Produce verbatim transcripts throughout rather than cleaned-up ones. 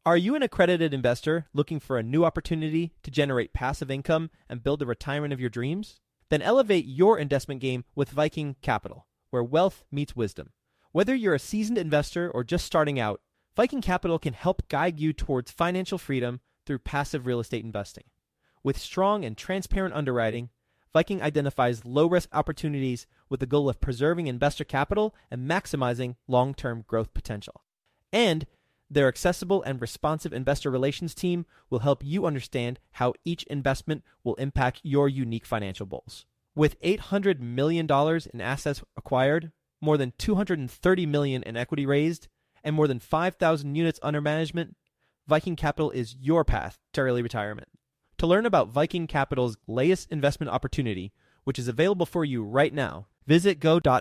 Are you an accredited investor looking for a new opportunity to generate passive income and build the retirement of your dreams? Then elevate your investment game with Viking Capital, where wealth meets wisdom. Whether you're a seasoned investor or just starting out, Viking Capital can help guide you towards financial freedom through passive real estate investing. With strong and transparent underwriting, Viking identifies low-risk opportunities with the goal of preserving investor capital and maximizing long-term growth potential. And their accessible and responsive investor relations team will help you understand how each investment will impact your unique financial goals. With eight hundred million dollars in assets acquired, more than two hundred thirty million dollars in equity raised, and more than five thousand units under management, Viking Capital is your path to early retirement. To learn about Viking Capital's latest investment opportunity, which is available for you right now, visit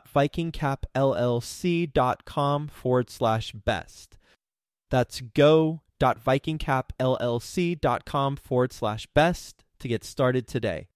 go.vikingcapllc.com forward slash best. That's go.vikingcapllc.com forward slash best to get started today.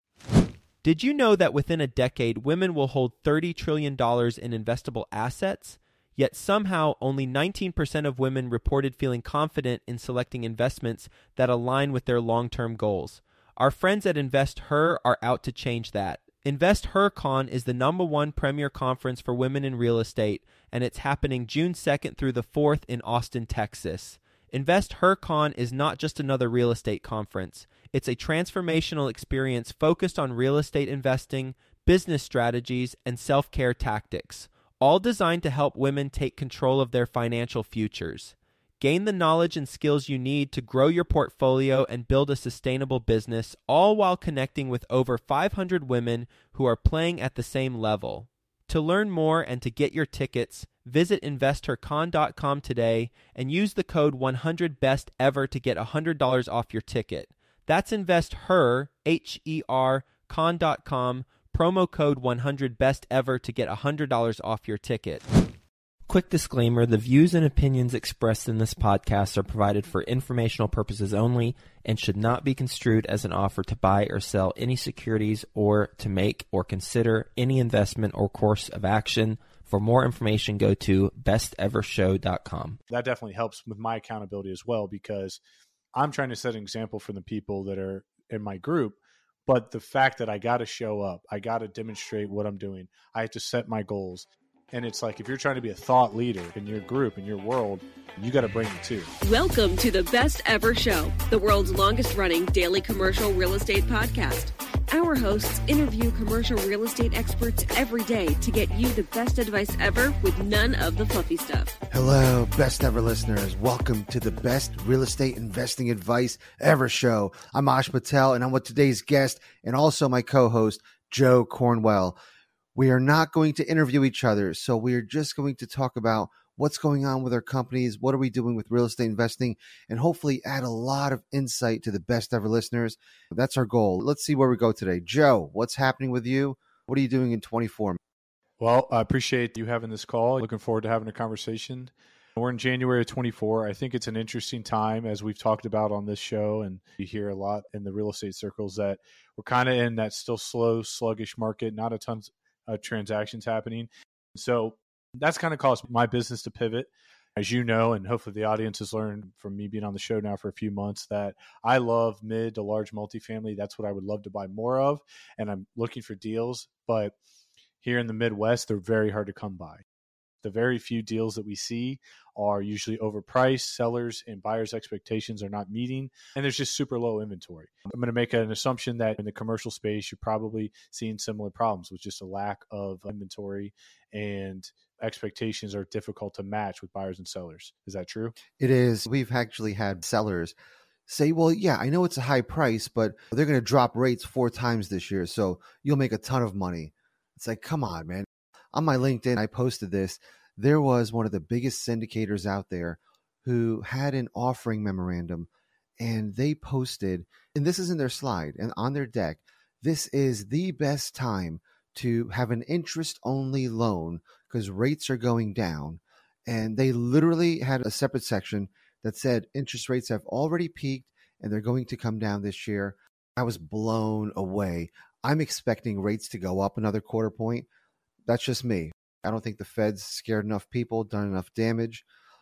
Did you know that within a decade, women will hold thirty trillion dollars in investable assets? Yet somehow only nineteen percent of women reported feeling confident in selecting investments that align with their long-term goals. Our friends at InvestHer are out to change that. InvestHerCon is the number one premier conference for women in real estate, and it's happening June second through the fourth in Austin, Texas. InvestHerCon is not just another real estate conference. It's a transformational experience focused on real estate investing, business strategies, and self-care tactics, all designed to help women take control of their financial futures. Gain the knowledge and skills you need to grow your portfolio and build a sustainable business, all while connecting with over five hundred women who are playing at the same level. To learn more and to get your tickets, visit investor con dot com today and use the code one hundred best ever to get one hundred dollars off your ticket. That's InvestHer, H E R, con dot com, promo code one hundred best ever to get one hundred dollars off your ticket. Quick disclaimer, the views and opinions expressed in this podcast are provided for informational purposes only and should not be construed as an offer to buy or sell any securities or to make or consider any investment or course of action. For more information, go to best ever show dot com. That definitely helps with my accountability as well, because I'm trying to set an example for the people that are in my group. But the fact that I got to show up, I got to demonstrate what I'm doing. I have to set my goals. And it's like, if you're trying to be a thought leader in your group, in your world, you got to bring it too. Welcome to the Best Ever Show, the world's longest running daily commercial real estate podcast. Our hosts interview commercial real estate experts every day to get you the best advice ever with none of the fluffy stuff. Hello, Best Ever listeners. Welcome to the Best Real Estate Investing Advice Ever Show. I'm Ash Patel, and I'm with today's guest and also my co-host, Joe Cornwell. We are not going to interview each other, so we are just going to talk about what's going on with our companies, what are we doing with real estate investing, and hopefully add a lot of insight to the Best Ever listeners. That's our goal. Let's see where we go today. Joe, what's happening with you? What are you doing in twenty-four? Well, I appreciate you having this call. Looking forward to having a conversation. We're in January of twenty-four. I think it's an interesting time, as we've talked about on this show, and you hear a lot in the real estate circles that we're kind of in that still slow, sluggish market, not a ton of transactions happening. So that's kind of caused my business to pivot. As you know, and hopefully the audience has learned from me being on the show now for a few months, that I love mid to large multifamily. That's what I would love to buy more of. And I'm looking for deals. But here in the Midwest, they're very hard to come by. The very few deals that we see are usually overpriced. Sellers and buyers' expectations are not meeting, and there's just super low inventory. I'm going to make an assumption that in the commercial space, you're probably seeing similar problems with just a lack of inventory, and expectations are difficult to match with buyers and sellers. Is that true? It is. We've actually had sellers say, well, yeah, I know it's a high price, but they're going to drop rates four times this year, so you'll make a ton of money. It's like, come on, man. On my LinkedIn, I posted this. There was one of the biggest syndicators out there who had an offering memorandum, and they posted, and this is in their slide and on their deck, this is the best time to have an interest-only loan because rates are going down. And they literally had a separate section that said interest rates have already peaked and they're going to come down this year. I was blown away. I'm expecting rates to go up another quarter point. That's just me. I don't think the Fed's scared enough people, done enough damage.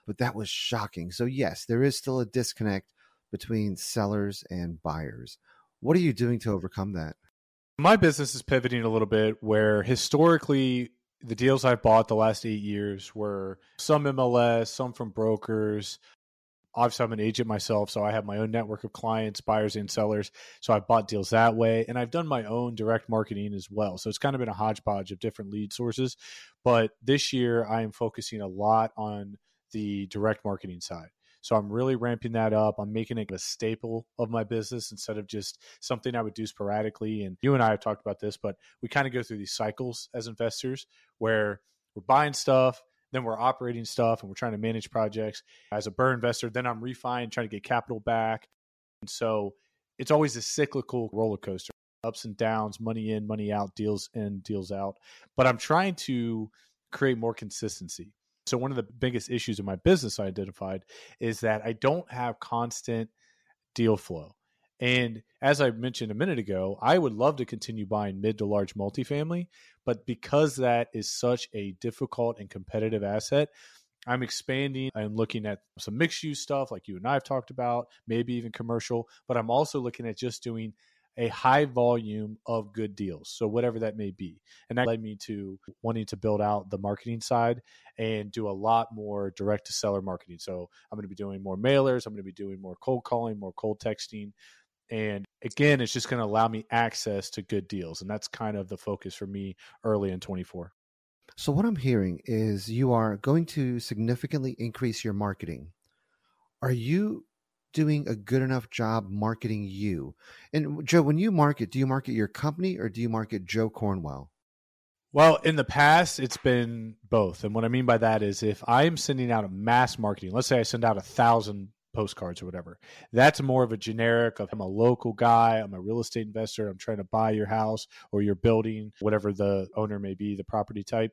but that was shocking. So yes, there is still a disconnect between sellers and buyers. What are you doing to overcome that? My business is pivoting a little bit where historically the deals I've bought the last eight years were some M L S, some from brokers. Obviously, I'm an agent myself, so I have my own network of clients, buyers and sellers. So I've bought deals that way, and I've done my own direct marketing as well. So it's kind of been a hodgepodge of different lead sources. But this year, I am focusing a lot on the direct marketing side. So I'm really ramping that up. I'm making it a staple of my business instead of just something I would do sporadically. And you and I have talked about this, but we kind of go through these cycles as investors where we're buying stuff, then we're operating stuff, and we're trying to manage projects. As a burr investor, then I'm refining, trying to get capital back. And so it's always a cyclical roller coaster, ups and downs, money in, money out, deals in, deals out. But I'm trying to create more consistency. So one of the biggest issues in my business I identified is that I don't have constant deal flow. And as I mentioned a minute ago, I would love to continue buying mid to large multifamily, but because that is such a difficult and competitive asset, I'm expanding and looking at some mixed use stuff like you and I have talked about, maybe even commercial, but I'm also looking at just doing a high volume of good deals. So whatever that may be. And that led me to wanting to build out the marketing side and do a lot more direct to seller marketing. So I'm going to be doing more mailers. I'm going to be doing more cold calling, more cold texting. And again, it's just going to allow me access to good deals. And that's kind of the focus for me early in twenty-four. So what I'm hearing is you are going to significantly increase your marketing. Are you doing a good enough job marketing you? And Joe, when you market, do you market your company or do you market Joe Cornwell? Well, in the past, it's been both. And what I mean by that is if I'm sending out a mass marketing, let's say I send out a thousand postcards or whatever, that's more of a generic of I'm a local guy, I'm a real estate investor, I'm trying to buy your house or your building, whatever the owner may be, the property type.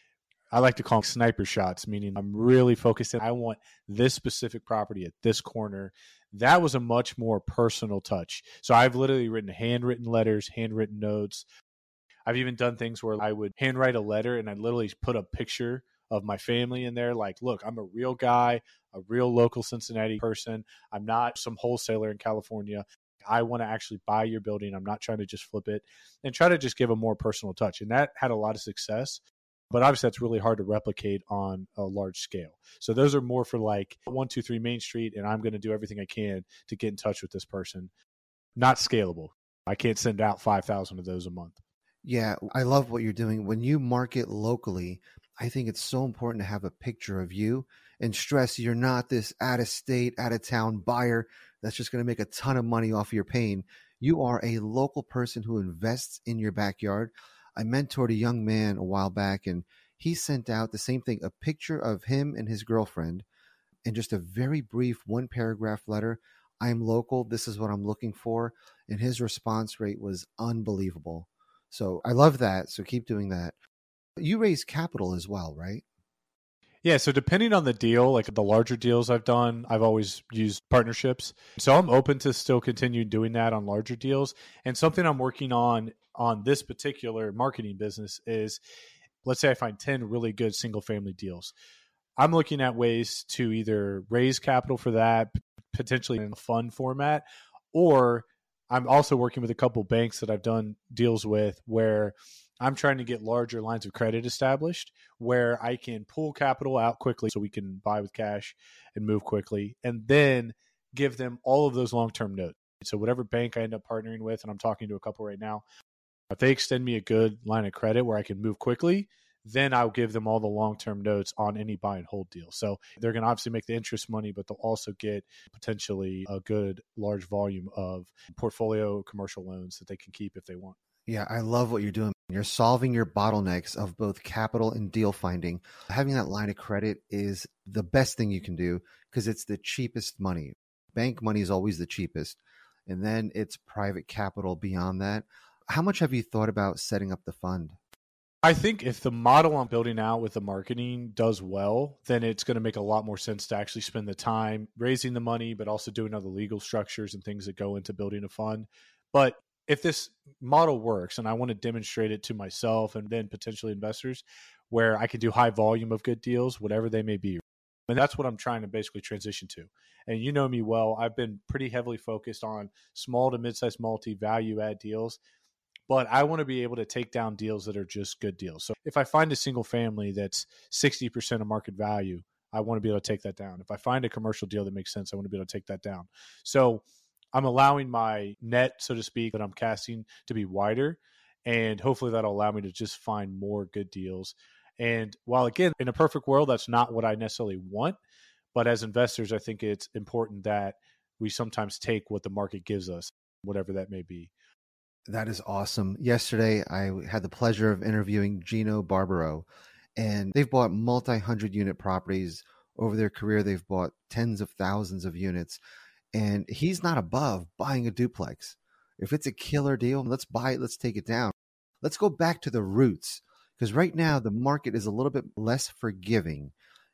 I like to call them sniper shots, meaning I'm really focused in. I want this specific property at this corner. That was a much more personal touch. So I've literally written handwritten letters, handwritten notes. I've even done things where I would handwrite a letter and I literally put a picture of my family in there. Like, look, I'm a real guy, a real local Cincinnati person. I'm not some wholesaler in California. I want to actually buy your building. I'm not trying to just flip it, and try to just give a more personal touch. And that had a lot of success. But obviously, that's really hard to replicate on a large scale. So those are more for like one two three Main Street, and I'm going to do everything I can to get in touch with this person. Not scalable. I can't send out five thousand of those a month. Yeah, I love what you're doing. When you market locally, I think it's so important to have a picture of you and stress you're not this out-of-state, out-of-town buyer that's just going to make a ton of money off your pain. You are a local person who invests in your backyard. I mentored a young man a while back, and he sent out the same thing, a picture of him and his girlfriend, and just a very brief one-paragraph letter. I'm local. This is what I'm looking for. And his response rate was unbelievable. So I love that. So keep doing that. You raise capital as well, right? Yeah. So depending on the deal, like the larger deals I've done, I've always used partnerships. So I'm open to still continue doing that on larger deals. And something I'm working on on this particular marketing business is, let's say I find ten really good single family deals. I'm looking at ways to either raise capital for that, potentially in a fund format, or I'm also working with a couple banks that I've done deals with where I'm trying to get larger lines of credit established where I can pull capital out quickly so we can buy with cash and move quickly, and then give them all of those long-term notes. So whatever bank I end up partnering with, and I'm talking to a couple right now, if they extend me a good line of credit where I can move quickly, then I'll give them all the long-term notes on any buy and hold deal. So they're going to obviously make the interest money, but they'll also get potentially a good large volume of portfolio commercial loans that they can keep if they want. Yeah, I love what you're doing. You're solving your bottlenecks of both capital and deal finding. Having that line of credit is the best thing you can do because it's the cheapest money. Bank money is always the cheapest. And then it's private capital beyond that. How much have you thought about setting up the fund? I think if the model I'm building out with the marketing does well, then it's going to make a lot more sense to actually spend the time raising the money, but also doing all the legal structures and things that go into building a fund. But if this model works and I want to demonstrate it to myself and then potentially investors where I can do high volume of good deals, whatever they may be, And that's what I'm trying to basically transition to. And you know me well, I've been pretty heavily focused on small to mid-sized multi-value add deals, but I want to be able to take down deals that are just good deals. So if I find a single family that's sixty percent of market value, I want to be able to take that down. If I find a commercial deal that makes sense, I want to be able to take that down. So I'm allowing my net, so to speak, that I'm casting to be wider, and hopefully that'll allow me to just find more good deals. And while, again, in a perfect world, that's not what I necessarily want, but as investors, I think it's important that we sometimes take what the market gives us, whatever that may be. That is awesome. Yesterday, I had the pleasure of interviewing Gino Barbaro, and they've bought multi-hundred unit properties over their career. They've bought tens of thousands of units, and he's not above buying a duplex. If it's a killer deal, let's buy it. Let's take it down. Let's go back to the roots, because right now the market is a little bit less forgiving,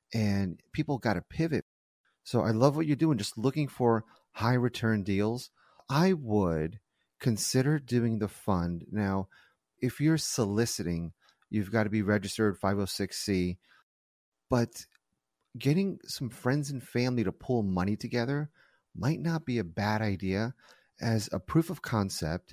and people got to pivot. So I love what you're doing, just looking for high return deals. I would consider doing the fund. Now, if you're soliciting, you've got to be registered five oh six C, but getting some friends and family to pull money together might not be a bad idea as a proof of concept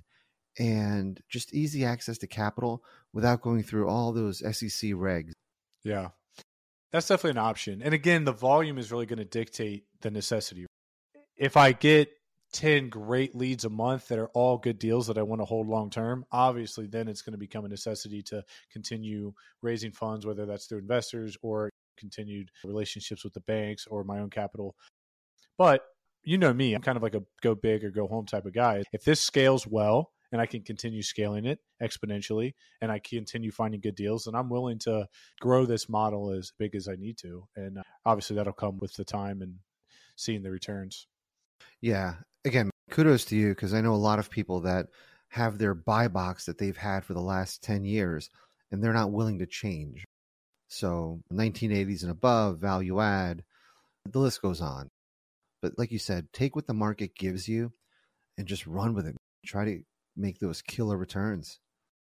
and just easy access to capital without going through all those S E C regs. Yeah, that's definitely an option. And again, the volume is really going to dictate the necessity. If I get ten great leads a month that are all good deals that I want to hold long term, obviously then it's going to become a necessity to continue raising funds, whether that's through investors or continued relationships with the banks or my own capital. But you know me, I'm kind of like a go big or go home type of guy. If this scales well and I can continue scaling it exponentially and I continue finding good deals, then I'm willing to grow this model as big as I need to. And obviously that'll come with the time and seeing the returns. Yeah. Again, kudos to you, because I know a lot of people that have their buy box that they've had for the last ten years and they're not willing to change. So nineteen eighties and above, value add, the list goes on. But like you said, take what the market gives you and just run with it. Try to make those killer returns.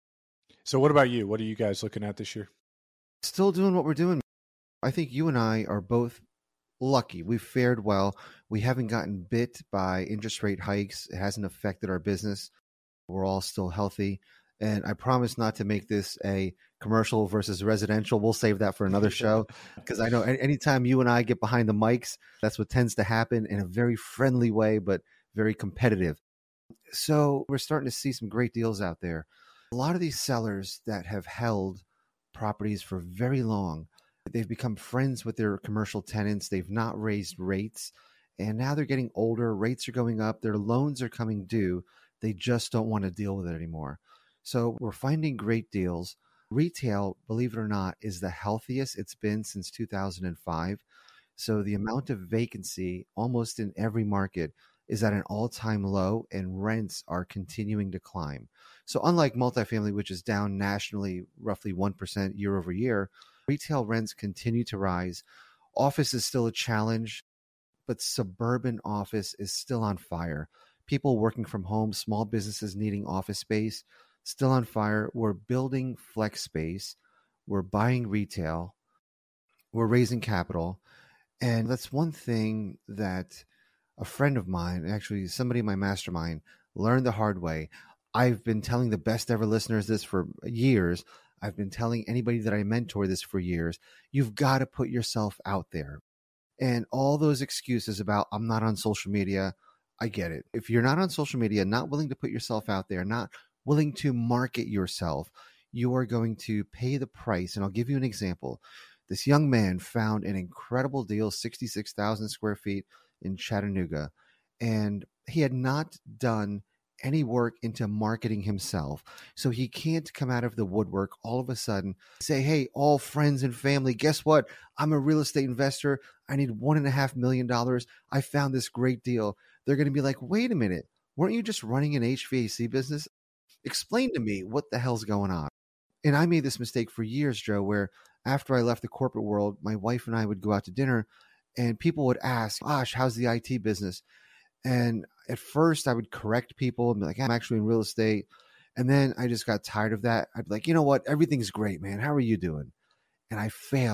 So what about you? What are you guys looking at this year? Still doing what we're doing. I think you and I are both lucky. We've fared well. We haven't gotten bit by interest rate hikes. It hasn't affected our business. We're all still healthy. And I promise not to make this a commercial versus residential. We'll save that for another show, because I know anytime you and I get behind the mics, that's what tends to happen in a very friendly way, but very competitive. So we're starting to see some great deals out there. A lot of these sellers that have held properties for very long, they've become friends with their commercial tenants. They've not raised rates, and now they're getting older. Rates are going up. Their loans are coming due. They just don't want to deal with it anymore. So we're finding great deals. Retail, believe it or not, is the healthiest it's been since two thousand five. So the amount of vacancy almost in every market is at an all-time low, and rents are continuing to climb. So unlike multifamily, which is down nationally roughly one percent year over year, retail rents continue to rise. Office is still a challenge, but suburban office is still on fire. People working from home, small businesses needing office space, still on fire. We're building flex space. We're buying retail. We're raising capital. And that's one thing that a friend of mine, actually somebody in my mastermind, learned the hard way. I've been telling the best ever listeners this for years. I've been telling anybody that I mentor this for years. You've got to put yourself out there. And all those excuses about I'm not on social media, I get it. If you're not on social media, not willing to put yourself out there, not willing to market yourself, you are going to pay the price. And I'll give you an example. This young man found an incredible deal, sixty-six thousand square feet in Chattanooga, and he had not done any work into marketing himself. So he can't come out of the woodwork all of a sudden, say, hey, all friends and family, guess what? I'm a real estate investor. I need one and a half million dollars. I found this great deal. They're going to be like, wait a minute, weren't you just running an H V A C business? Explain to me what the hell's going on. And I made this mistake for years, Joe, where after I left the corporate world, my wife and I would go out to dinner and people would ask, gosh, how's the I T business? And at first I would correct people and be like, I'm actually in real estate. And then I just got tired of that. I'd be like, you know what? Everything's great, man. How are you doing? And I failed.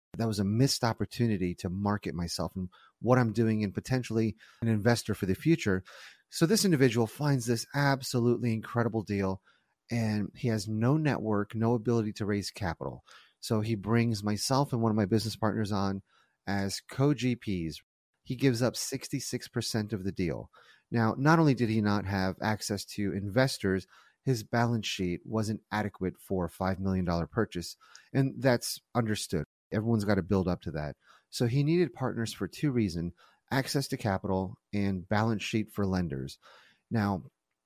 That was a missed opportunity to market myself and what I'm doing and potentially an investor for the future. So this individual finds this absolutely incredible deal, and he has no network, no ability to raise capital. So he brings myself and one of my business partners on as co-G Ps. He gives up sixty-six percent of the deal. Now, not only did he not have access to investors, his balance sheet wasn't adequate for a five million dollars purchase, and that's understood. Everyone's got to build up to that. So he needed partners for two reasons: access to capital and balance sheet for lenders. Now,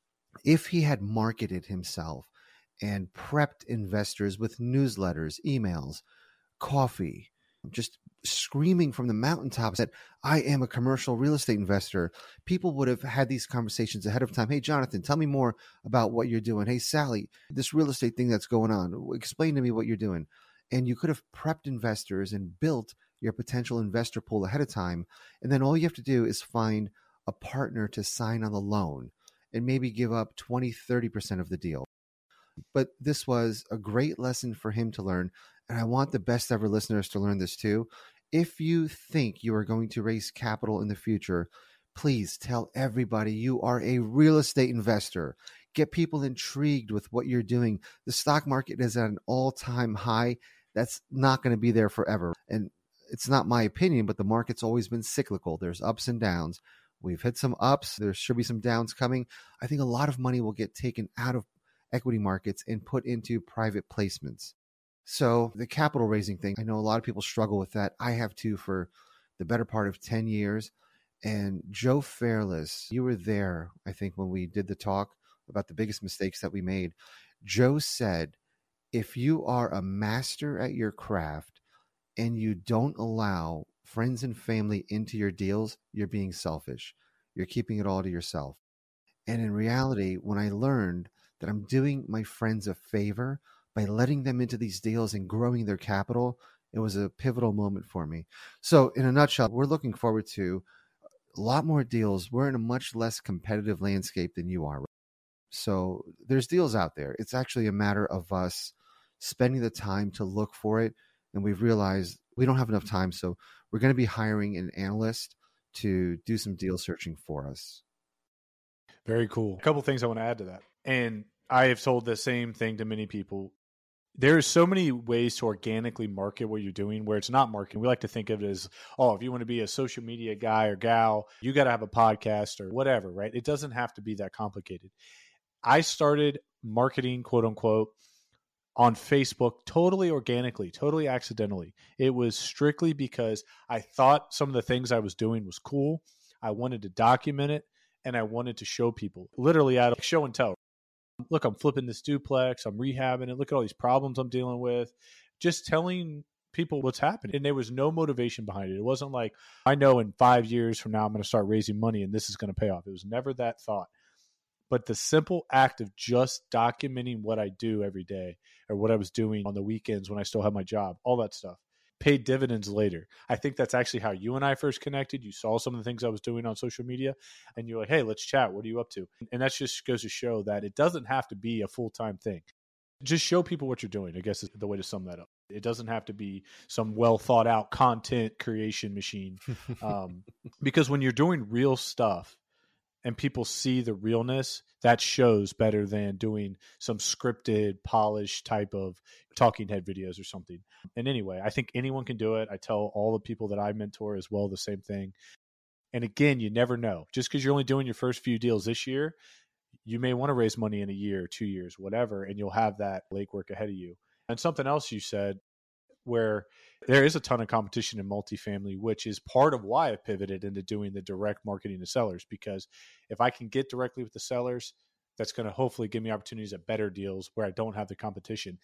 if he had marketed himself and prepped investors with newsletters, emails, coffee, just screaming from the mountaintops that I am a commercial real estate investor, people would have had these conversations ahead of time. Hey, Jonathan, tell me more about what you're doing. Hey, Sally, this real estate thing that's going on, explain to me what you're doing. And you could have prepped investors and built your potential investor pool ahead of time. And then all you have to do is find a partner to sign on the loan and maybe give up twenty, thirty percent of the deal. But this was a great lesson for him to learn. And I want the best ever listeners to learn this too. If you think you are going to raise capital in the future, please tell everybody you are a real estate investor. Get people intrigued with what you're doing. The stock market is at an all-time high. That's not going to be there forever. And it's not my opinion, but the market's always been cyclical. There's ups and downs. We've hit some ups. There should be some downs coming. I think a lot of money will get taken out of equity markets and put into private placements. So the capital raising thing, I know a lot of people struggle with that. I have too for the better part of ten years. And Joe Fairless, you were there, I think, when we did the talk about the biggest mistakes that we made. Joe said, if you are a master at your craft and you don't allow friends and family into your deals, you're being selfish. You're keeping it all to yourself. And in reality, when I learned that I'm doing my friends a favor by letting them into these deals and growing their capital, it was a pivotal moment for me. So in a nutshell, we're looking forward to a lot more deals. We're in a much less competitive landscape than you are. So there's deals out there. It's actually a matter of us spending the time to look for it. And we've realized we don't have enough time. So we're going to be hiring an analyst to do some deal searching for us. Very cool. A couple of things I want to add to that. And I have told the same thing to many people. There's so many ways to organically market what you're doing where it's not marketing. We like to think of it as, oh, if you want to be a social media guy or gal, you got to have a podcast or whatever, right? It doesn't have to be that complicated. I started marketing, quote unquote, on Facebook totally organically, totally accidentally. It was strictly because I thought some of the things I was doing was cool. I wanted to document it and I wanted to show people, literally out of show and tell. Look, I'm flipping this duplex. I'm rehabbing it. Look at all these problems I'm dealing with. Just telling people what's happening. And there was no motivation behind it. It wasn't like, I know in five years from now, I'm going to start raising money and this is going to pay off. It was never that thought. But the simple act of just documenting what I do every day or what I was doing on the weekends when I still have my job, all that stuff, paid dividends later. I think that's actually how you and I first connected. You saw some of the things I was doing on social media and you're like, hey, let's chat. What are you up to? And that just goes to show that it doesn't have to be a full-time thing. Just show people what you're doing, I guess is the way to sum that up. It doesn't have to be some well thought out content creation machine. Um, because when you're doing real stuff, and people see the realness, that shows better than doing some scripted, polished type of talking head videos or something. And anyway, I think anyone can do it. I tell all the people that I mentor as well the same thing. And again, you never know. Just because you're only doing your first few deals this year, you may want to raise money in a year, two years, whatever, and you'll have that legwork ahead of you. And something else you said, where there is a ton of competition in multifamily, which is part of why I pivoted into doing the direct marketing to sellers. Because if I can get directly with the sellers, that's going to hopefully give me opportunities at better deals where I don't have the competition.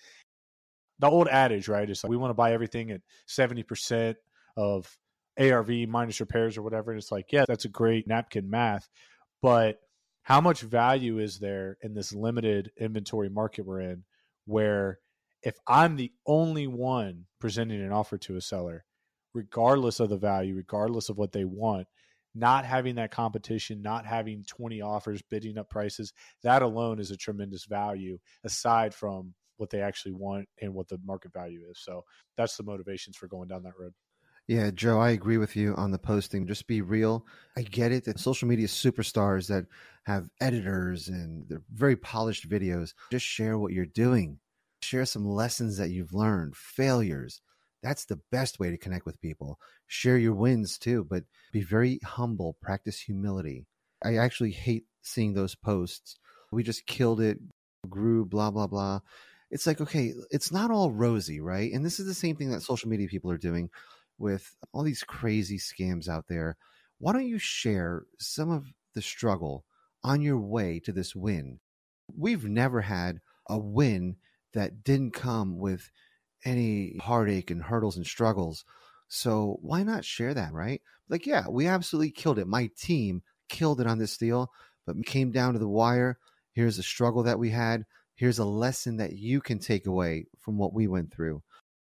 The old adage, right, is like we want to buy everything at seventy percent of A R V minus repairs or whatever. And it's like, yeah, that's a great napkin math. But how much value is there in this limited inventory market we're in where if I'm the only one presenting an offer to a seller, regardless of the value, regardless of what they want, not having that competition, not having twenty offers, bidding up prices, that alone is a tremendous value aside from what they actually want and what the market value is. So that's the motivations for going down that road. Yeah, Joe, I agree with you on the posting. Just be real. I get it that social media superstars that have editors and they're very polished videos, just share what you're doing. Share some lessons that you've learned, failures. That's the best way to connect with people. Share your wins too, but be very humble. Practice humility. I actually hate seeing those posts. We just killed it, grew, blah, blah, blah. It's like, okay, it's not all rosy, right? And this is the same thing that social media people are doing with all these crazy scams out there. Why don't you share some of the struggle on your way to this win? We've never had a win that didn't come with any heartache and hurdles and struggles. So why not share that, right? Like, yeah, we absolutely killed it. My team killed it on this deal, but it came down to the wire. Here's a struggle that we had. Here's a lesson that you can take away from what we went through.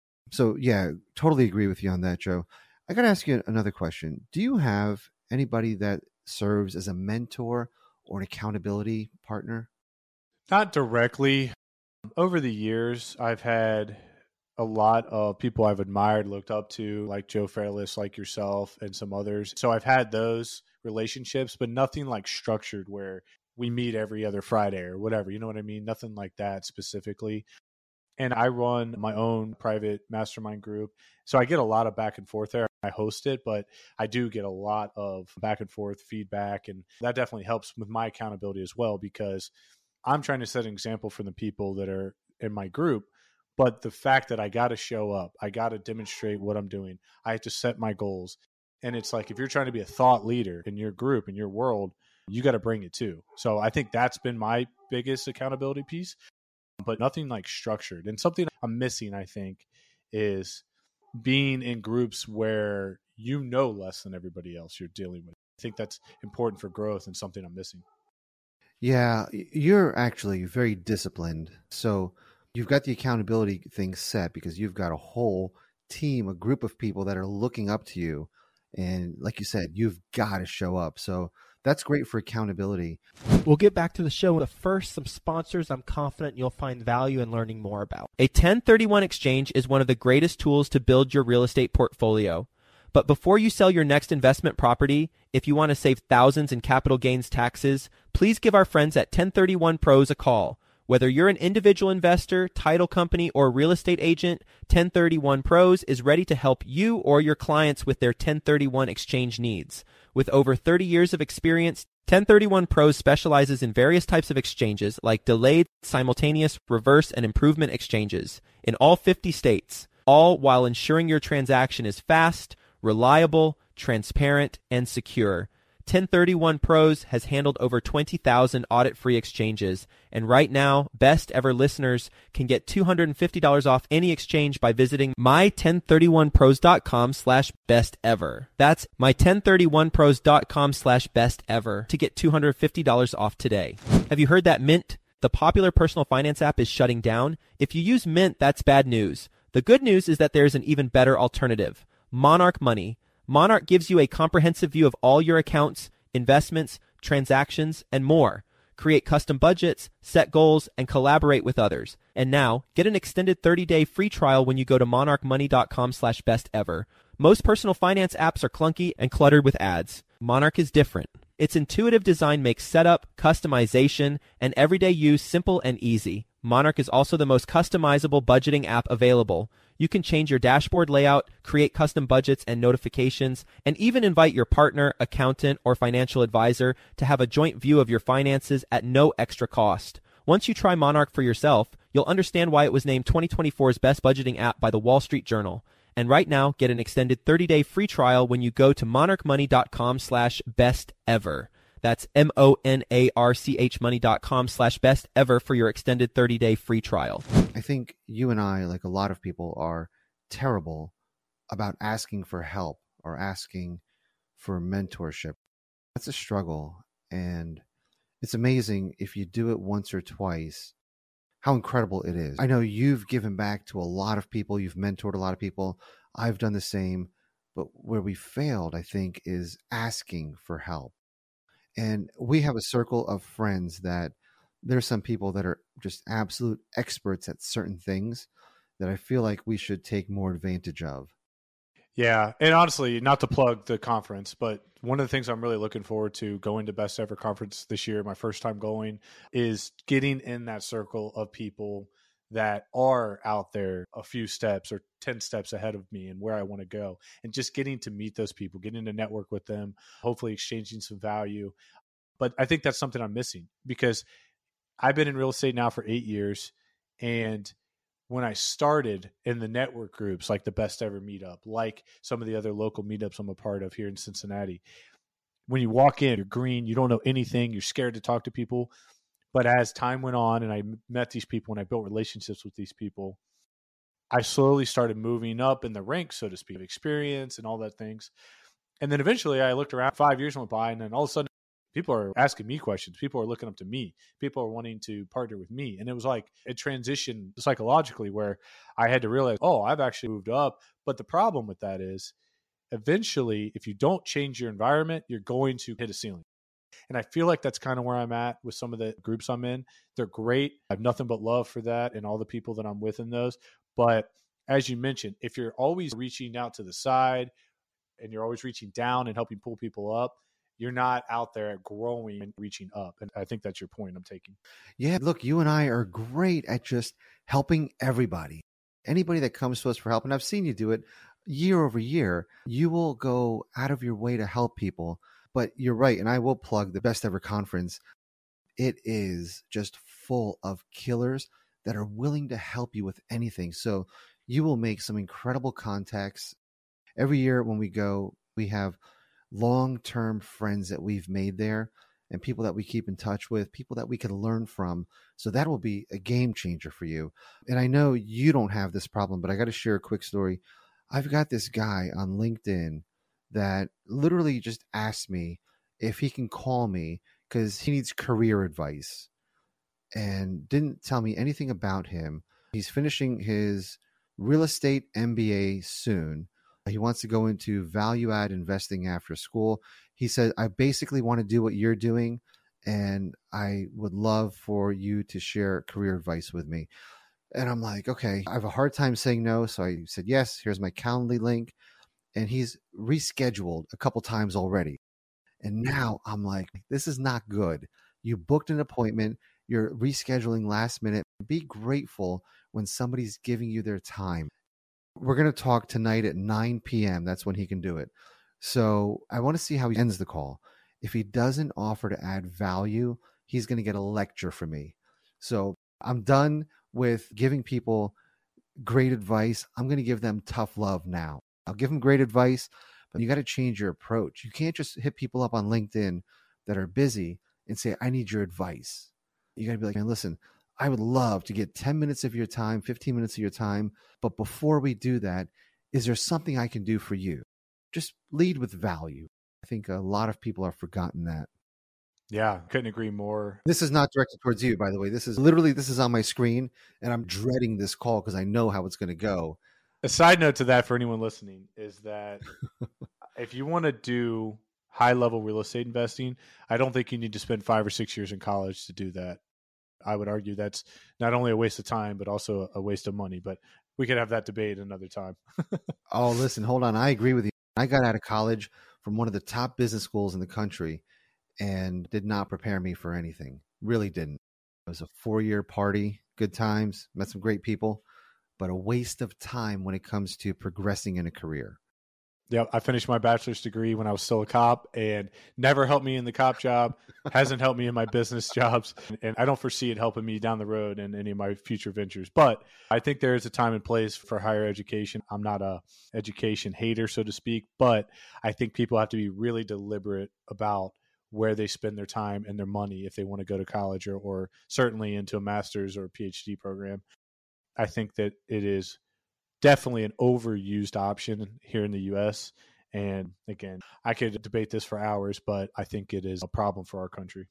So yeah, totally agree with you on that, Joe. I got to ask you another question. Do you have anybody that serves as a mentor or an accountability partner? Not directly. Over the years, I've had a lot of people I've admired, looked up to, like Joe Fairless, like yourself, and some others. So I've had those relationships, but nothing like structured where we meet every other Friday or whatever. You know what I mean? Nothing like that specifically. And I run my own private mastermind group. So I get a lot of back and forth there. I host it, but I do get a lot of back and forth feedback. And that definitely helps with my accountability as well, because I'm trying to set an example for the people that are in my group. But the fact that I got to show up, I got to demonstrate what I'm doing. I have to set my goals. And it's like, if you're trying to be a thought leader in your group, in your world, you got to bring it too. So I think that's been my biggest accountability piece. But nothing like structured. And something I'm missing, I think, is being in groups where you know less than everybody else you're dealing with. I think that's important for growth and something I'm missing. Yeah, you're actually very disciplined. So you've got the accountability thing set because you've got a whole team, a group of people that are looking up to you. And like you said, you've got to show up. So that's great for accountability. We'll get back to the show. But first, some sponsors I'm confident you'll find value in learning more about. A ten thirty-one exchange is one of the greatest tools to build your real estate portfolio. But before you sell your next investment property, if you want to save thousands in capital gains taxes, please give our friends at ten thirty-one Pros a call. Whether you're an individual investor, title company, or real estate agent, ten thirty-one Pros is ready to help you or your clients with their ten thirty-one exchange needs. With over thirty years of experience, ten thirty-one Pros specializes in various types of exchanges like delayed, simultaneous, reverse, and improvement exchanges in all fifty states, all while ensuring your transaction is fast, reliable, transparent, and secure. ten thirty-one Pros has handled over twenty thousand audit-free exchanges, and right now, Best Ever listeners can get two hundred fifty dollars off any exchange by visiting my ten thirty-one pros dot com slash best ever. That's my ten thirty-one pros dot com slash best ever to get two hundred fifty dollars off today. Have you heard that Mint, the popular personal finance app, is shutting down? If you use Mint, that's bad news. The good news is that there's an even better alternative, Monarch Money. Monarch gives you a comprehensive view of all your accounts, investments, transactions, and more. Create custom budgets, set goals, and collaborate with others. And now, get an extended thirty-day free trial when you go to monarch money dot com slash best ever. Most personal finance apps are clunky and cluttered with ads. Monarch is different. Its intuitive design makes setup, customization, and everyday use simple and easy. Monarch is also the most customizable budgeting app available. You can change your dashboard layout, create custom budgets and notifications, and even invite your partner, accountant, or financial advisor to have a joint view of your finances at no extra cost. Once you try Monarch for yourself, you'll understand why it was named twenty twenty-four's best budgeting app by the Wall Street Journal. And right now, get an extended thirty-day free trial when you go to monarch money dot com slash best ever. That's M O N A R C H money dot com slash best ever for your extended thirty-day free trial. I think you and I, like a lot of people, are terrible about asking for help or asking for mentorship. That's a struggle. And it's amazing if you do it once or twice, how incredible it is. I know you've given back to a lot of people. You've mentored a lot of people. I've done the same. But where we failed, I think, is asking for help. And we have a circle of friends that there's some people that are just absolute experts at certain things that I feel like we should take more advantage of. Yeah. And honestly, not to plug the conference, but one of the things I'm really looking forward to going to Best Ever Conference this year, my first time going, is getting in that circle of people that are out there a few steps or ten steps ahead of me and where I want to go, and just getting to meet those people, getting to network with them, hopefully exchanging some value. But I think that's something I'm missing, because I've been in real estate now for eight years. And when I started in the network groups, like the Best Ever Meetup, like some of the other local meetups I'm a part of here in Cincinnati, when you walk in, you're green, you don't know anything, you're scared to talk to people. But as time went on and I met these people and I built relationships with these people, I slowly started moving up in the ranks, so to speak, of experience and all that things. And then eventually I looked around, five years went by, and then all of a sudden people are asking me questions. People are looking up to me. People are wanting to partner with me. And it was like a transition psychologically where I had to realize, oh, I've actually moved up. But the problem with that is eventually, if you don't change your environment, you're going to hit a ceiling. And I feel like that's kind of where I'm at with some of the groups I'm in. They're great. I have nothing but love for that and all the people that I'm with in those. But as you mentioned, if you're always reaching out to the side and you're always reaching down and helping pull people up, you're not out there growing and reaching up. And I think that's your point I'm taking. Yeah, look, you and I are great at just helping everybody. Anybody that comes to us for help, and I've seen you do it year over year, you will go out of your way to help people. But you're right, and I will plug the Best Ever Conference. It is just full of killers that are willing to help you with anything. So you will make some incredible contacts. Every year when we go, we have long-term friends that we've made there and people that we keep in touch with, people that we can learn from. So that will be a game changer for you. And I know you don't have this problem, but I got to share a quick story. I've got this guy on LinkedIn that literally just asked me if he can call me because he needs career advice and didn't tell me anything about him. He's finishing his real estate M B A soon. He wants to go into value add investing after school. He said, I basically want to do what you're doing, and I would love for you to share career advice with me. And I'm like, okay, I have a hard time saying no. So I said, yes, here's my Calendly link. And he's rescheduled a couple times already. And now I'm like, this is not good. You booked an appointment. You're rescheduling last minute. Be grateful when somebody's giving you their time. We're going to talk tonight at nine p.m. That's when he can do it. So I want to see how he ends the call. If he doesn't offer to add value, he's going to get a lecture from me. So I'm done with giving people great advice. I'm going to give them tough love now. I'll give them great advice, but you got to change your approach. You can't just hit people up on LinkedIn that are busy and say, I need your advice. You got to be like, man, listen, I would love to get ten minutes of your time, fifteen minutes of your time. But before we do that, is there something I can do for you? Just lead with value. I think a lot of people have forgotten that. Yeah, couldn't agree more. This is not directed towards you, by the way. This is literally, this is on my screen, and I'm dreading this call because I know how it's going to go. A side note to that for anyone listening is that if you want to do high-level real estate investing, I don't think you need to spend five or six years in college to do that. I would argue that's not only a waste of time, but also a waste of money. But we could have that debate another time. Oh, listen, hold on. I agree with you. I got out of college from one of the top business schools in the country and did not prepare me for anything. Really didn't. It was a four-year party, good times, met some great people, but a waste of time when it comes to progressing in a career. Yeah, I finished my bachelor's degree when I was still a cop and never helped me in the cop job, hasn't helped me in my business jobs, and I don't foresee it helping me down the road in any of my future ventures. But I think there is a time and place for higher education. I'm not a education hater, so to speak, but I think people have to be really deliberate about where they spend their time and their money if they want to go to college or, or certainly into a master's or a PhD program. I think that it is definitely an overused option here in the U S. And again, I could debate this for hours, but I think it is a problem for our country.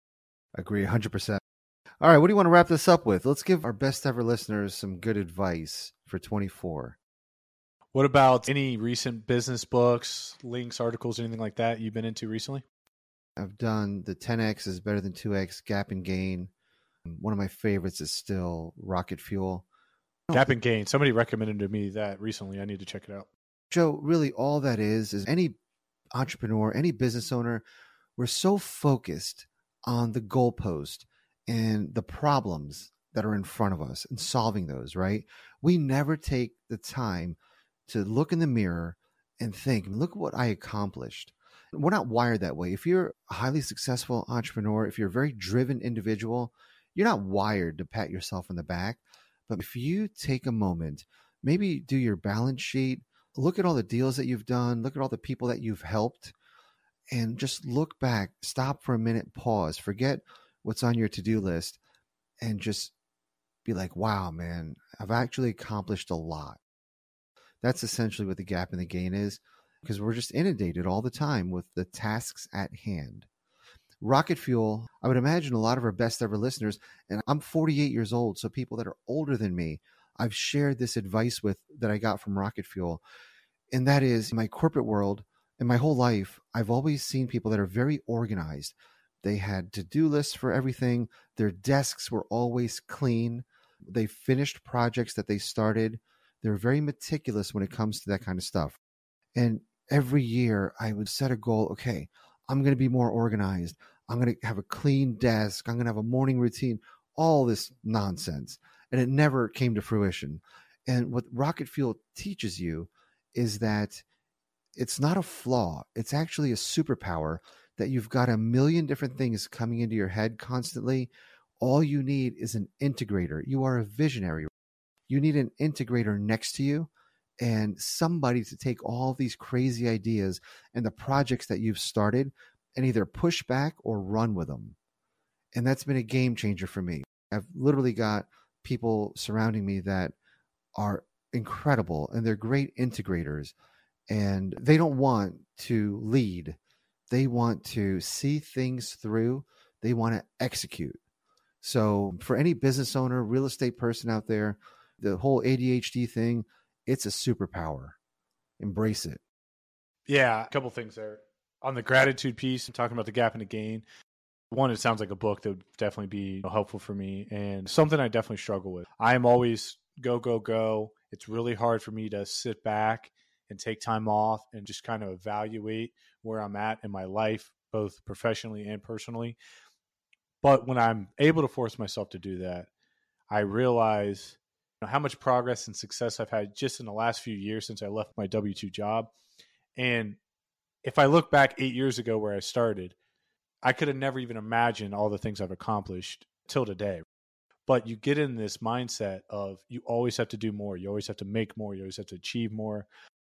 I agree one hundred percent. All right, what do you want to wrap this up with? Let's give our best ever listeners some good advice for twenty-four. What about any recent business books, links, articles, anything like that you've been into recently? I've done the ten X is better than two X, Gap and Gain. One of my favorites is still Rocket Fuel. Gap and Gain. Somebody recommended to me that recently. I need to check it out. Joe, really all that is, is any entrepreneur, any business owner, we're so focused on the goalpost and the problems that are in front of us and solving those, right? We never take the time to look in the mirror and think, look what I accomplished. We're not wired that way. If you're a highly successful entrepreneur, if you're a very driven individual, you're not wired to pat yourself on the back. But if you take a moment, maybe do your balance sheet, look at all the deals that you've done, look at all the people that you've helped, and just look back, stop for a minute, pause, forget what's on your to-do list, and just be like, wow, man, I've actually accomplished a lot. That's essentially what the Gap and the Gain is, because we're just inundated all the time with the tasks at hand. Rocket Fuel, I would imagine a lot of our best ever listeners, and I'm forty-eight years old, so people that are older than me, I've shared this advice with that I got from Rocket Fuel. And that is, in my corporate world, in my whole life, I've always seen people that are very organized. They had to-do lists for everything. Their desks were always clean. They finished projects that they started. They're very meticulous when it comes to that kind of stuff. And every year I would set a goal. Okay, I'm going to be more organized. I'm going to have a clean desk. I'm going to have a morning routine, all this nonsense. And it never came to fruition. And what Rocket Fuel teaches you is that it's not a flaw. It's actually a superpower, that you've got a million different things coming into your head constantly. All you need is an integrator. You are a visionary. You need an integrator next to you and somebody to take all these crazy ideas and the projects that you've started and either push back or run with them. And that's been a game changer for me. I've literally got people surrounding me that are incredible and they're great integrators, and they don't want to lead. They want to see things through. They want to execute. So for any business owner, real estate person out there, the whole A D H D thing, it's a superpower. Embrace it. Yeah, a couple things there. On the gratitude piece, I'm talking about the Gap and the Gain. One, it sounds like a book that would definitely be helpful for me and something I definitely struggle with. I am always go, go, go. It's really hard for me to sit back and take time off and just kind of evaluate where I'm at in my life, both professionally and personally. But when I'm able to force myself to do that, I realize you know, how much progress and success I've had just in the last few years since I left my W two job. And if I look back eight years ago where I started, I could have never even imagined all the things I've accomplished till today. But you get in this mindset of you always have to do more. You always have to make more. You always have to achieve more.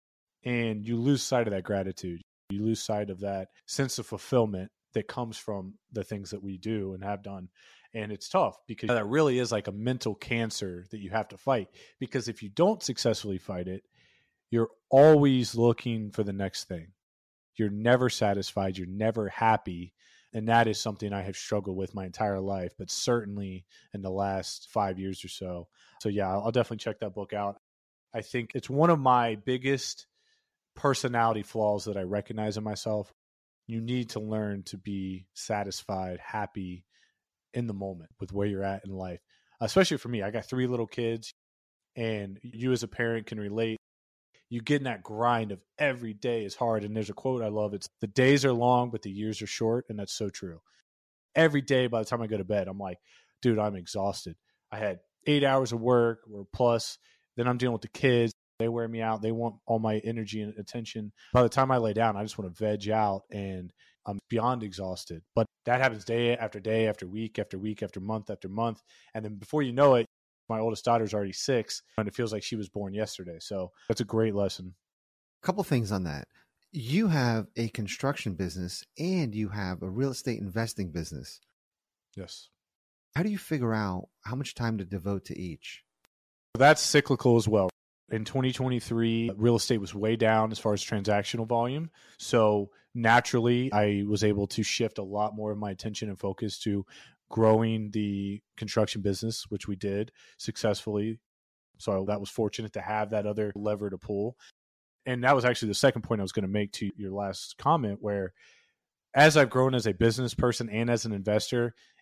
And you lose sight of that gratitude. You lose sight of that sense of fulfillment that comes from the things that we do and have done. And it's tough because that really is like a mental cancer that you have to fight. Because if you don't successfully fight it, you're always looking for the next thing. You're never satisfied. You're never happy. And that is something I have struggled with my entire life, but certainly in the last five years or so. So yeah, I'll definitely check that book out. I think it's one of my biggest personality flaws that I recognize in myself. You need to learn to be satisfied, happy in the moment with where you're at in life. Especially for me, I got three little kids, and you as a parent can relate. You get in that grind of every day is hard. And there's a quote I love. It's the days are long, but the years are short. And that's so true. Every day, by the time I go to bed, I'm like, dude, I'm exhausted. I had eight hours of work or plus. Then I'm dealing with the kids. They wear me out. They want all my energy and attention. By the time I lay down, I just want to veg out and I'm beyond exhausted. But that happens day after day, after week, after week, after month, after month. And then before you know it, my oldest daughter's already six, and it feels like she was born yesterday. So that's a great lesson. A couple things on that. You have a construction business and you have a real estate investing business. Yes. How do you figure out how much time to devote to each? That's cyclical as well. In twenty twenty-three, real estate was way down as far as transactional volume. So naturally, I was able to shift a lot more of my attention and focus to growing the construction business, which we did successfully. So that was fortunate to have that other lever to pull. And that was actually the second point I was going to make to your last comment, where as I've grown as a business person and as an investor,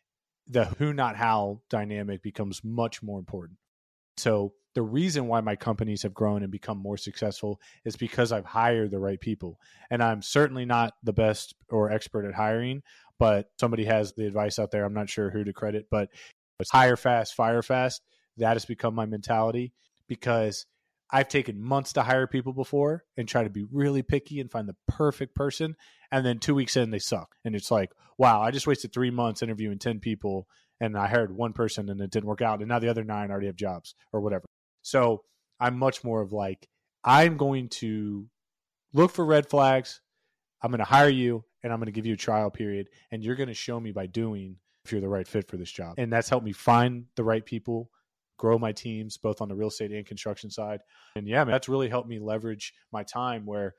the who, not how dynamic becomes much more important. So the reason why my companies have grown and become more successful is because I've hired the right people. And I'm certainly not the best or expert at hiring, but somebody has the advice out there. I'm not sure who to credit, but it's hire fast, fire fast. That has become my mentality because I've taken months to hire people before and try to be really picky and find the perfect person. And then two weeks in, they suck. And it's like, wow, I just wasted three months interviewing ten people and I hired one person and it didn't work out. And now the other nine already have jobs or whatever. So I'm much more of like, I'm going to look for red flags. I'm going to hire you and I'm going to give you a trial period. And you're going to show me by doing if you're the right fit for this job. And that's helped me find the right people, grow my teams, both on the real estate and construction side. And yeah, man, that's really helped me leverage my time where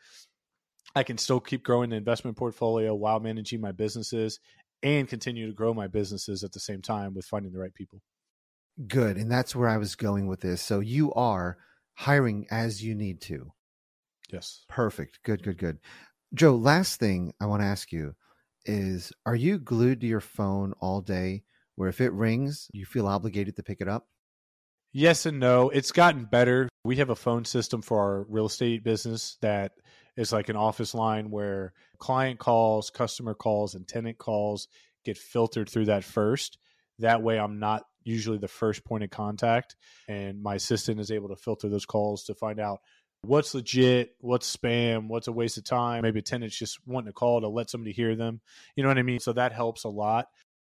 I can still keep growing the investment portfolio while managing my businesses and continue to grow my businesses at the same time with finding the right people. Good. And that's where I was going with this. So you are hiring as you need to. Yes. Perfect. Good, good, good. Joe, last thing I want to ask you is, are you glued to your phone all day where if it rings, you feel obligated to pick it up? Yes and no. It's gotten better. We have a phone system for our real estate business that is like an office line where client calls, customer calls, and tenant calls get filtered through that first. That way I'm not usually the first point of contact, and my assistant is able to filter those calls to find out what's legit, what's spam, what's a waste of time. Maybe a tenant's just wanting to call to let somebody hear them. You know what I mean? So that helps a lot.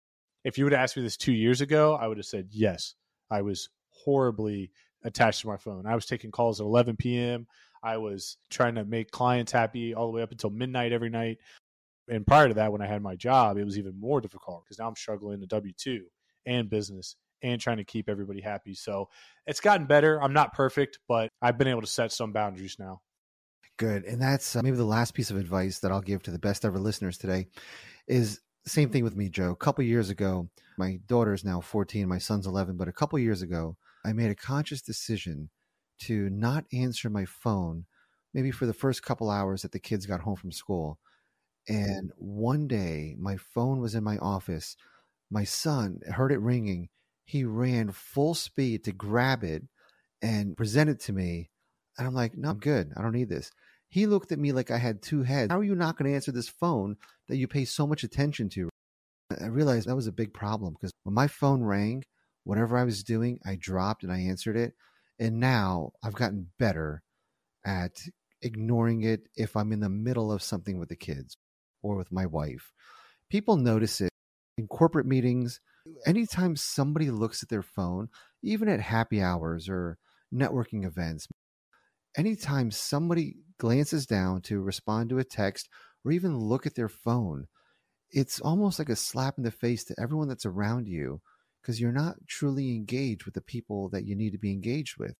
If you would have asked me this two years ago, I would have said yes. I was horribly attached to my phone. I was taking calls at eleven p.m. I was trying to make clients happy all the way up until midnight every night. And prior to that, when I had my job, it was even more difficult because now I'm struggling to W two and business and trying to keep everybody happy. So it's gotten better. I'm not perfect, but I've been able to set some boundaries now. Good. And that's uh, maybe the last piece of advice that I'll give to the best ever listeners today is the same thing with me, Joe. A couple years ago, my daughter's now fourteen, my son's eleven, but a couple years ago, I made a conscious decision to not answer my phone maybe for the first couple hours that the kids got home from school. And one day my phone was in my office. My son heard it ringing. He ran full speed to grab it and present it to me. And I'm like, no, I'm good. I don't need this. He looked at me like I had two heads. How are you not going to answer this phone that you pay so much attention to? I realized that was a big problem because when my phone rang, whatever I was doing, I dropped and I answered it. And now I've gotten better at ignoring it if I'm in the middle of something with the kids or with my wife. People notice it in corporate meetings. Anytime somebody looks at their phone, even at happy hours or networking events, anytime somebody glances down to respond to a text or even look at their phone, it's almost like a slap in the face to everyone that's around you because you're not truly engaged with the people that you need to be engaged with.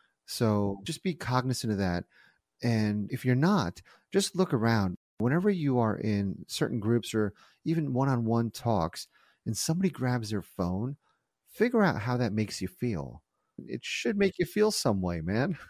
So just be cognizant of that. And if you're not, just look around. Whenever you are in certain groups or even one-on-one talks and somebody grabs their phone, figure out how that makes you feel. It should make you feel some way, man.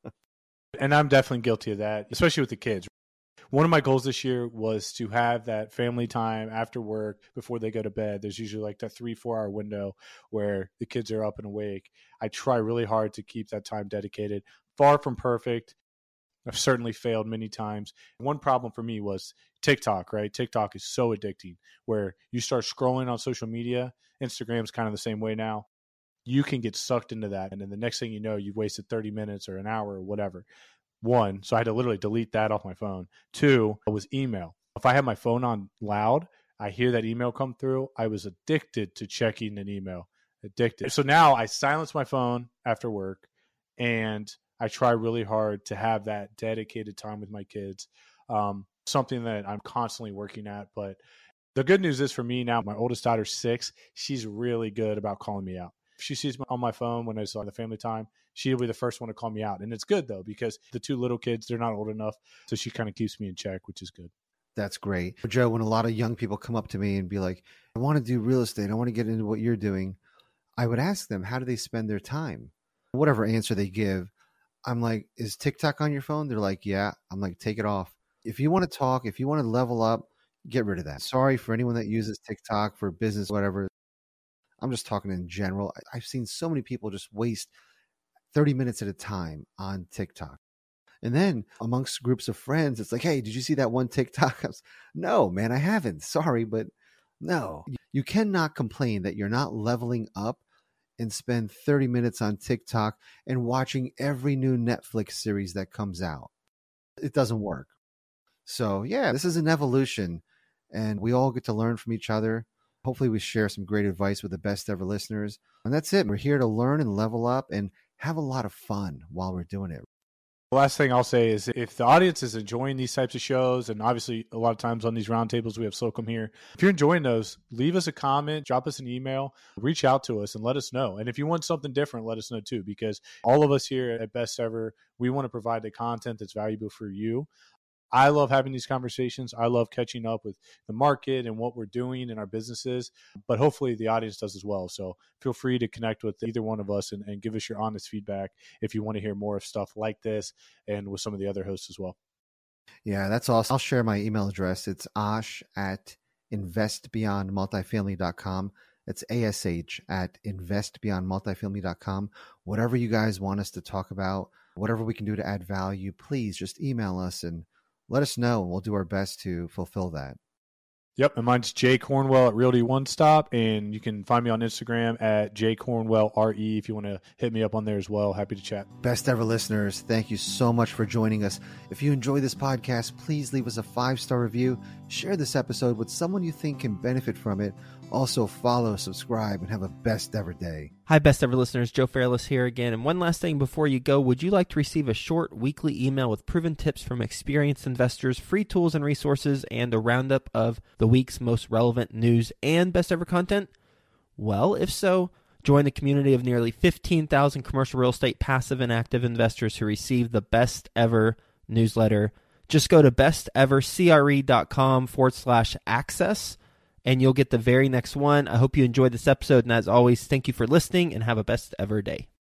And I'm definitely guilty of that, especially with the kids. One of my goals this year was to have that family time after work before they go to bed. There's usually like that three, four hour window where the kids are up and awake. I try really hard to keep that time dedicated. Far from perfect. I've certainly failed many times. One problem for me was TikTok, right? TikTok is so addicting where you start scrolling on social media. Instagram's kind of the same way now. You can get sucked into that. And then the next thing you know, you've wasted thirty minutes or an hour or whatever. One, so I had to literally delete that off my phone. Two, it was email. If I had my phone on loud, I hear that email come through. I was addicted to checking an email. Addicted. So now I silence my phone after work and I try really hard to have that dedicated time with my kids. Um, something that I'm constantly working at. But the good news is for me now, my oldest daughter's six. She's really good about calling me out. If she sees me on my phone when I saw the family time, she'll be the first one to call me out. And it's good, though, because the two little kids, they're not old enough. So she kind of keeps me in check, which is good. That's great. Joe, when a lot of young people come up to me and be like, I want to do real estate, I want to get into what you're doing, I would ask them, how do they spend their time? Whatever answer they give, I'm like, is TikTok on your phone? They're like, yeah. I'm like, take it off. If you want to talk, if you want to level up, get rid of that. Sorry for anyone that uses TikTok for business, whatever. I'm just talking in general. I've seen so many people just waste thirty minutes at a time on TikTok. And then amongst groups of friends, it's like, hey, did you see that one TikTok? I was, no, man, I haven't. Sorry, but no. You cannot complain that you're not leveling up and spend thirty minutes on TikTok and watching every new Netflix series that comes out. It doesn't work. So, yeah, this is an evolution, and we all get to learn from each other. Hopefully we share some great advice with the best ever listeners. And that's it. We're here to learn and level up and have a lot of fun while we're doing it. The last thing I'll say is if the audience is enjoying these types of shows, and obviously a lot of times on these roundtables, we have Slocum here. If you're enjoying those, leave us a comment, drop us an email, reach out to us and let us know. And if you want something different, let us know too, because all of us here at Best Ever, we want to provide the content that's valuable for you. I love having these conversations. I love catching up with the market and what we're doing in our businesses, but hopefully the audience does as well. So feel free to connect with either one of us and, and give us your honest feedback if you want to hear more of stuff like this and with some of the other hosts as well. Yeah, that's awesome. I'll share my email address. It's ash at invest beyond multifamily dot com. It's A S H at invest beyond multifamily dot com. Whatever you guys want us to talk about, whatever we can do to add value, please just email us and let us know, and we'll do our best to fulfill that. Yep, and mine's Jay Cornwell at Realty One Stop, and you can find me on Instagram at Jay Cornwell R E if you want to hit me up on there as well. Happy to chat. Best ever listeners, thank you so much for joining us. If you enjoy this podcast, please leave us a five-star review. Share this episode with someone you think can benefit from it. Also, follow, subscribe, and have a best ever day. Hi, best ever listeners. Joe Fairless here again. And one last thing before you go, would you like to receive a short weekly email with proven tips from experienced investors, free tools and resources, and a roundup of the week's most relevant news and best ever content? Well, if so, join the community of nearly fifteen thousand commercial real estate passive and active investors who receive the best ever newsletter. Just go to bestevercre.com forward slash access. And you'll get the very next one. I hope you enjoyed this episode. And as always, thank you for listening and have a best ever day.